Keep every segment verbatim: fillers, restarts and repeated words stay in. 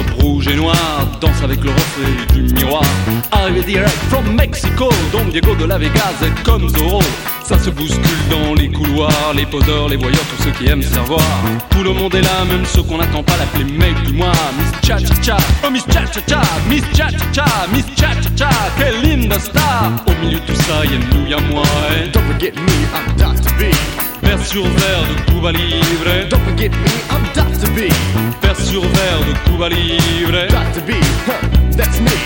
rouge et noir, danse avec le reflet du miroir. Arrivé direct from Mexico, Don Diego de la Vegas est comme Zorro. Ça se bouscule dans les couloirs, les poseurs, les voyeurs, tous ceux qui aiment se faire voir. Tout le monde est là, même ceux qu'on n'attend pas, l'appeler mec du mois. Miss Cha-Cha-Cha, oh Miss Cha-Cha-Cha, Miss Cha-Cha-Cha, Miss Cha-Cha-Cha, quelle linda star. Au milieu de tout ça, y'a nous, y'a moi, eh. Don't forget me, I'm Doctor B. Vers sur verre de Cuba Libre. Don't forget me, I'm Doctor B. Vers sur verre de Cuba Libre. Doctor B, huh, that's me.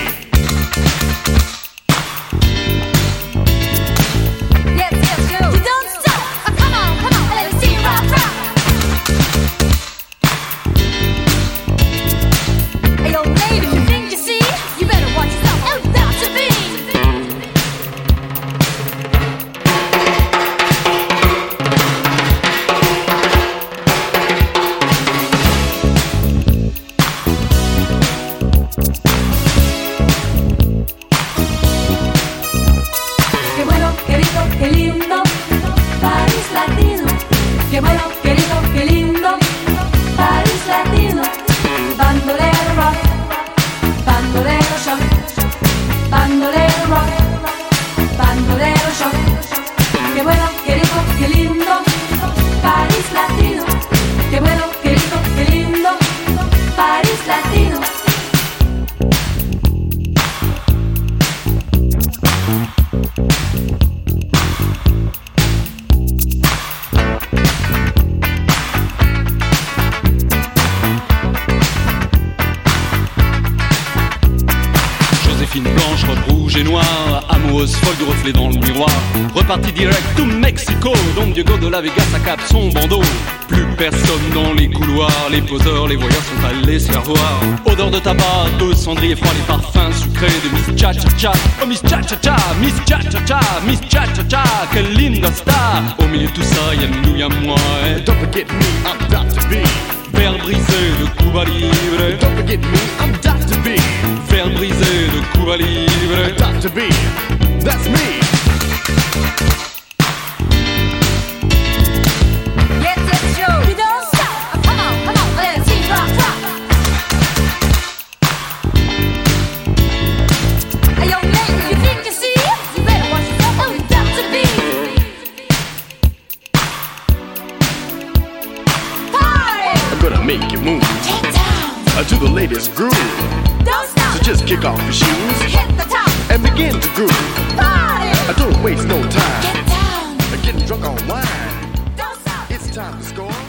Blanche, robe rouge et noire, amoureuse folle du reflet dans le miroir. Reparti direct to Mexico, Don Diego de la Vegas à cap son bandeau. Plus personne dans les couloirs, les poseurs, les voyeurs sont allés se faire voir. Odeur de tabac, de cendrier froid, les parfums sucrés de Miss Cha-Cha-Cha. Oh Miss Cha-Cha-Cha, Miss Cha-Cha-Cha, Miss Cha-Cha-Cha, quelle linda star. Au milieu de tout ça, y'a nous, y'a moi, eh. Don't forget me, I'm Doctor B. Verre brisé de Cuba Libre. Don't forget me, I'm Doctor B. Verre brisé de Cuba Libre. Doctor B, that's me. Yes, it's true. You don't stop. Come on, come on, let's see rock, rock. Hey, yo, lady, you think you see? You better watch yourself. Oh, Doctor B. Party. I'm gonna make you move Get down. uh, to the latest groove. Don't stop. So just kick off your shoes Hit the top. and begin to groove. Party. I don't waste no time. Get down. Getting drunk on wine. Don't stop. It's time to score.